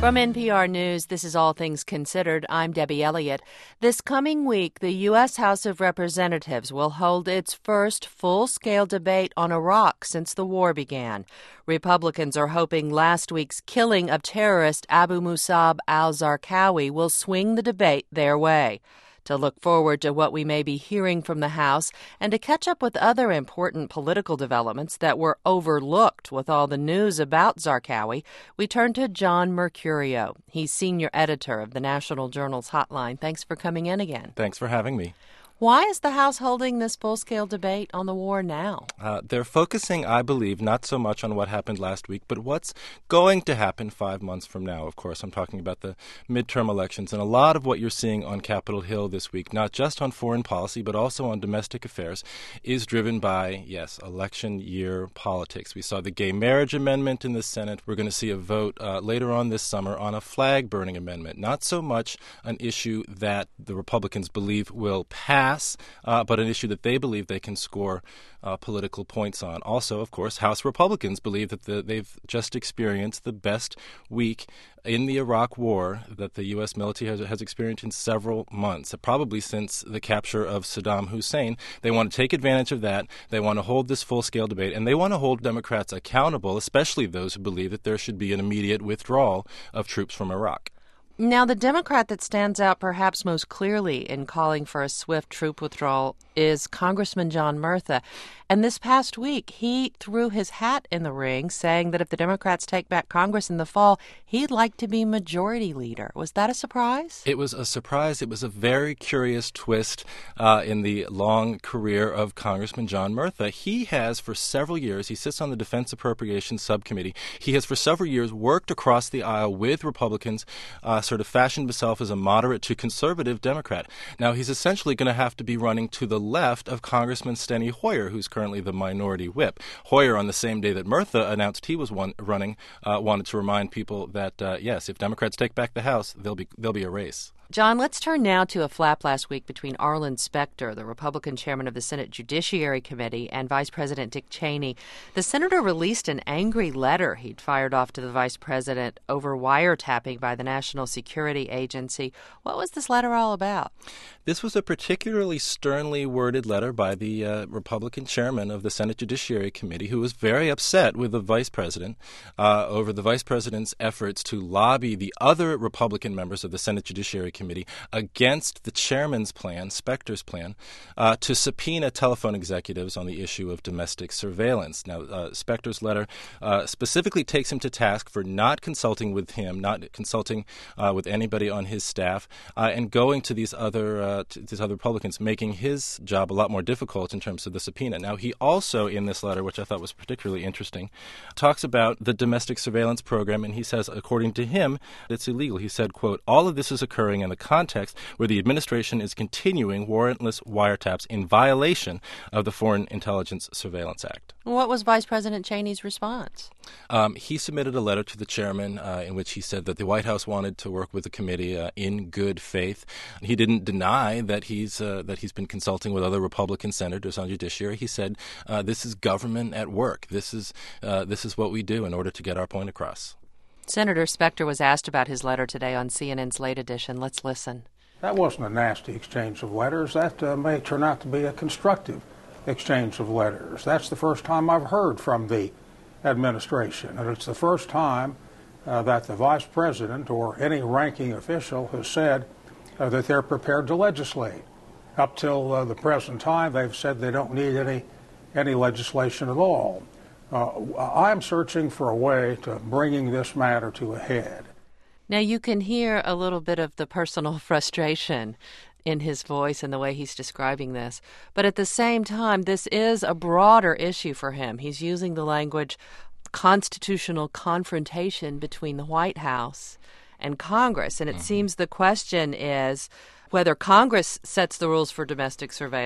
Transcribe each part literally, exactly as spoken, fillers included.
From N P R News, this is All Things Considered. I'm Debbie Elliott. This coming week, the U S. House of Representatives will hold its first full-scale debate on Iraq since the war began. Republicans are hoping last week's killing of terrorist Abu Musab al-Zarqawi will swing the debate their way. To look forward to what we may be hearing from the House and to catch up with other important political developments that were overlooked with all the news about Zarqawi, we turn to John Mercurio. He's senior editor of the National Journal's Hotline. Thanks for coming in again. Thanks for having me. Why is the House holding this full-scale debate on the war now? Uh, they're focusing, I believe, not so much on what happened last week, but what's going to happen five months from now. Of course, I'm talking about the midterm elections. And a lot of what you're seeing on Capitol Hill this week, not just on foreign policy, but also on domestic affairs, is driven by, yes, election year politics. We saw the gay marriage amendment in the Senate. We're going to see a vote uh, later on this summer on a flag-burning amendment. Not so much an issue that the Republicans believe will pass, Uh, but an issue that they believe they can score uh, political points on. Also, of course, House Republicans believe that the, they've just experienced the best week in the Iraq War that the U S military has, has experienced in several months, probably since the capture of Saddam Hussein. They want to take advantage of that. They want to hold this full-scale debate, and they want to hold Democrats accountable, especially those who believe that there should be an immediate withdrawal of troops from Iraq. Now, the Democrat that stands out perhaps most clearly in calling for a swift troop withdrawal is Congressman John Murtha. And this past week, he threw his hat in the ring, saying that if the Democrats take back Congress in the fall, he'd like to be majority leader. Was that a surprise? It was a surprise. It was a very curious twist uh, in the long career of Congressman John Murtha. He has, for several years, he sits on the Defense Appropriations Subcommittee. He has, for several years, worked across the aisle with Republicans, uh, sort of fashioned himself as a moderate to conservative Democrat. Now, he's essentially going to have to be running to the left of Congressman Steny Hoyer, who's currently the minority whip. Hoyer, on the same day that Murtha announced he was one running, uh, wanted to remind people that, uh, yes, if Democrats take back the House, there'll be, there'll be a race. John, let's turn now to a flap last week between Arlen Specter, the Republican chairman of the Senate Judiciary Committee, and Vice President Dick Cheney. The senator released an angry letter he'd fired off to the vice president over wiretapping by the National Security Agency. What was this letter all about? This was a particularly sternly worded letter by the uh, Republican chairman of the Senate Judiciary Committee, who was very upset with the vice president uh, over the vice president's efforts to lobby the other Republican members of the Senate Judiciary Committee against the chairman's plan, Specter's plan, uh, to subpoena telephone executives on the issue of domestic surveillance. Now, uh, Specter's letter uh, specifically takes him to task for not consulting with him, not consulting uh, with anybody on his staff, uh, and going to these other uh, to these other Republicans, making his job a lot more difficult in terms of the subpoena. Now, he also, in this letter, which I thought was particularly interesting, talks about the domestic surveillance program, and he says, according to him, it's illegal. He said, quote, "All of this is occurring in the context where the administration is continuing warrantless wiretaps in violation of the Foreign Intelligence Surveillance Act." What was Vice President Cheney's response? Um, he submitted a letter to the chairman uh, in which he said that the White House wanted to work with the committee uh, in good faith. He didn't deny that he's uh, that he's been consulting with other Republican senators on judiciary. He said uh, this is government at work. This is uh, this is what we do in order to get our point across. Senator Specter was asked about his letter today on C N N's Late Edition. Let's listen. That wasn't a nasty exchange of letters. That uh, may turn out to be a constructive exchange of letters. That's the first time I've heard from the administration, and it's the first time uh, that the vice president or any ranking official has said uh, that they're prepared to legislate. Up till uh, the present time, they've said they don't need any any legislation at all. Uh, I'm searching for a way to bringing this matter to a head. Now, you can hear a little bit of the personal frustration in his voice and the way he's describing this. But at the same time, this is a broader issue for him. He's using the language constitutional confrontation between the White House and Congress. And it mm-hmm. seems the question is whether Congress sets the rules for domestic surveillance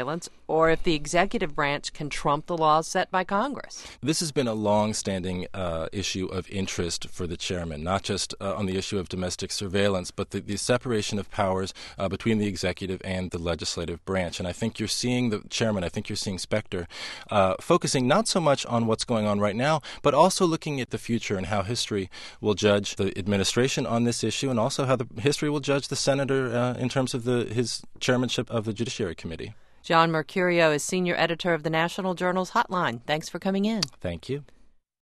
or if the executive branch can trump the laws set by Congress. This has been a long-standing uh, issue of interest for the chairman, not just uh, on the issue of domestic surveillance, but the, the separation of powers uh, between the executive and the legislative branch. And I think you're seeing the chairman, I think you're seeing Specter, uh, focusing not so much on what's going on right now, but also looking at the future and how history will judge the administration on this issue, and also how the history will judge the senator uh, in terms of the his chairmanship of the Judiciary Committee. John Mercurio is senior editor of the National Journal's Hotline. Thanks for coming in. Thank you.